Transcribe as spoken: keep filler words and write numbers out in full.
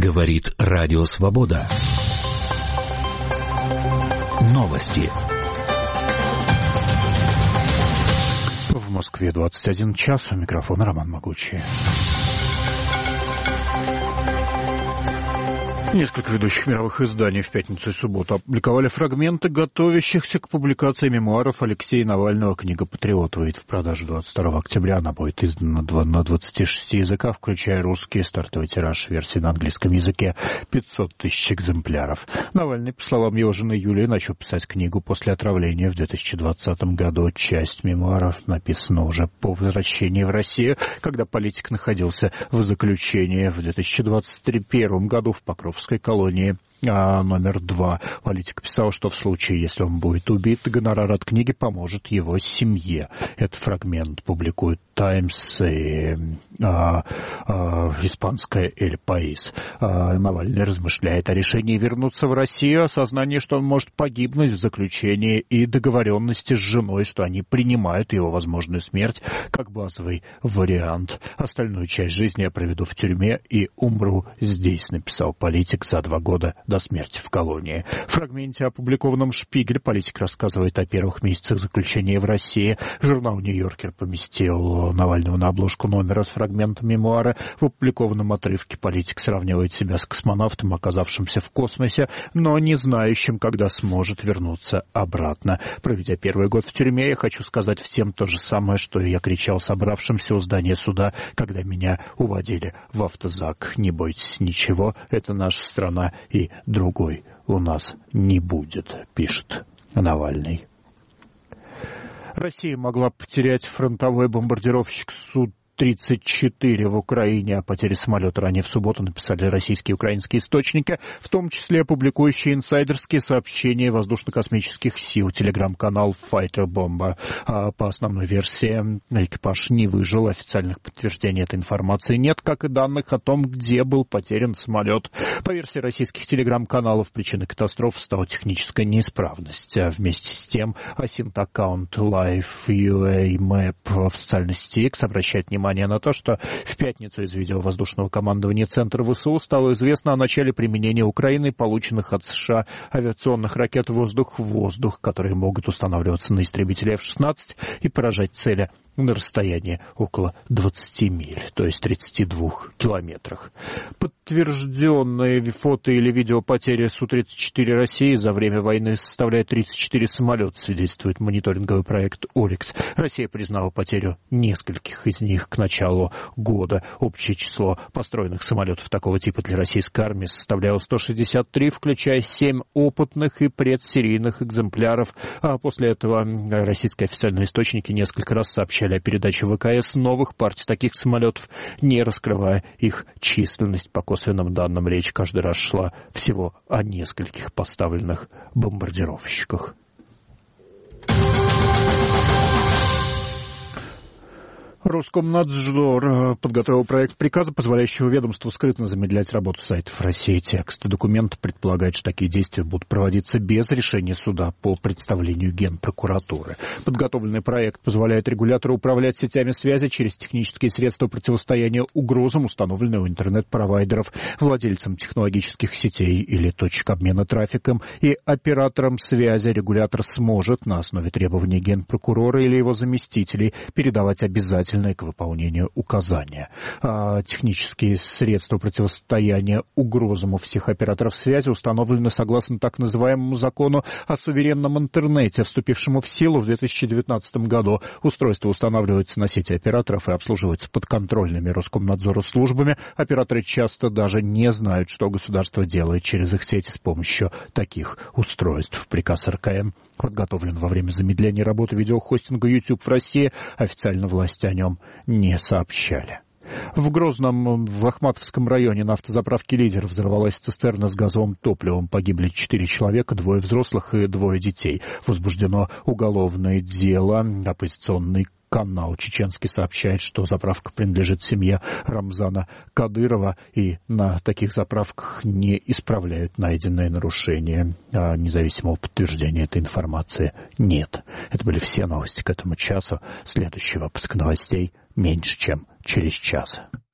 Говорит Радио Свобода. Новости. В Москве двадцать один час. У микрофона Роман Могучий. Несколько ведущих мировых изданий в пятницу и субботу опубликовали фрагменты готовящихся к публикации мемуаров Алексея Навального. Книга «Патриот» выйдет в продажу двадцать второго октября. Она будет издана на двадцати шести языках, включая русский. Стартовый тираж версии на английском языке — пятьсот тысяч экземпляров. Навальный, по словам его жены Юлии, начал писать книгу после отравления в две тысячи двадцатом году. Часть мемуаров написана уже по возвращении в Россию, когда политик находился в заключении. В две тысячи двадцать первом году в Покровском колонии а, номер два. Политик писал, что в случае, если он будет убит, гонорар от книги поможет его семье. Этот фрагмент публикует «Таймс» и а, а, испанская «Эль Паис». А, Навальный размышляет о решении вернуться в Россию, осознание, что он может погибнуть в заключении, и договоренности с женой, что они принимают его возможную смерть как базовый вариант. Остальную часть жизни я проведу в тюрьме и умру здесь, написал политик за два года до смерти в колонии. В фрагменте, опубликованном «Шпигель», политик рассказывает о первых месяцах заключения в России. Журнал «Нью-Йоркер» поместил Навального на обложку номера с фрагментом мемуара. В опубликованном отрывке политик сравнивает себя с космонавтом, оказавшимся в космосе, но не знающим, когда сможет вернуться обратно. Проведя первый год в тюрьме, я хочу сказать всем то же самое, что и я кричал собравшимся у здания суда, когда меня уводили в автозак. Не бойтесь ничего, это наша страна, и другой у нас не будет, пишет Навальный. Россия могла потерять фронтовой бомбардировщик Су тридцать четыре в Украине. О потере самолета ранее в субботу написали российские и украинские источники, в том числе публикующие инсайдерские сообщения воздушно-космических сил. Телеграм-канал Fighter Bomba. А по основной версии, экипаж не выжил. Официальных подтверждений этой информации нет, как и данных о том, где был потерян самолет. По версии российских телеграм-каналов, причиной катастрофы стала техническая неисправность. А вместе с тем, асинт-аккаунт Life ю эй Map в социальной сети X обращает внимание на то, что в пятницу из видео воздушного командования Центра ВСУ стало известно о начале применения Украины полученных от США авиационных ракет «Воздух-воздух», которые могут устанавливаться на истребители эф шестнадцать и поражать цели на расстоянии около двадцати миль, то есть тридцати двух километрах. Подтвержденные фото или видео потери Су тридцать четыре России за время войны составляет тридцать четыре самолета, свидетельствует мониторинговый проект «Орикс». Россия признала потерю нескольких из них к началу года. Общее число построенных самолетов такого типа для российской армии составляло сто шестьдесят три, включая семь опытных и предсерийных экземпляров. А после этого российские официальные источники несколько раз сообщали о передаче ВКС новых партий таких самолетов, не раскрывая их численность. По косвенным данным, речь каждый раз шла всего о нескольких поставленных бомбардировщиках. Роскомнадзор подготовил проект приказа, позволяющего ведомству скрытно замедлять работу сайтов России. Текст документа предполагает, что такие действия будут проводиться без решения суда по представлению Генпрокуратуры. Подготовленный проект позволяет регулятору управлять сетями связи через технические средства противостояния угрозам, установленные у интернет-провайдеров, владельцам технологических сетей или точек обмена трафиком и операторам связи. Регулятор сможет на основе требований Генпрокурора или его заместителей передавать обязательно к выполнению указания. А технические средства противостояния угрозам у всех операторов связи установлены согласно так называемому закону о суверенном интернете, вступившему в силу в две тысячи девятнадцатом году. Устройство устанавливается на сети операторов и обслуживается подконтрольными Роскомнадзору службами. Операторы часто даже не знают, что государство делает через их сети с помощью таких устройств. Приказ эр ка эм подготовлен во время замедления работы видеохостинга YouTube в России. Официально власти о нем не сообщали. В Грозном, в Ахматовском районе на автозаправке «Лидер» взорвалась цистерна с газовым топливом. Погибли четыре человека, двое взрослых и двое детей. Возбуждено уголовное дело. Оппозиционный канал чеченский сообщает, что заправка принадлежит семье Рамзана Кадырова, и на таких заправках не исправляют найденные нарушения. А независимого подтверждения этой информации нет. Это были все новости к этому часу. Следующий выпуск новостей меньше, чем через час.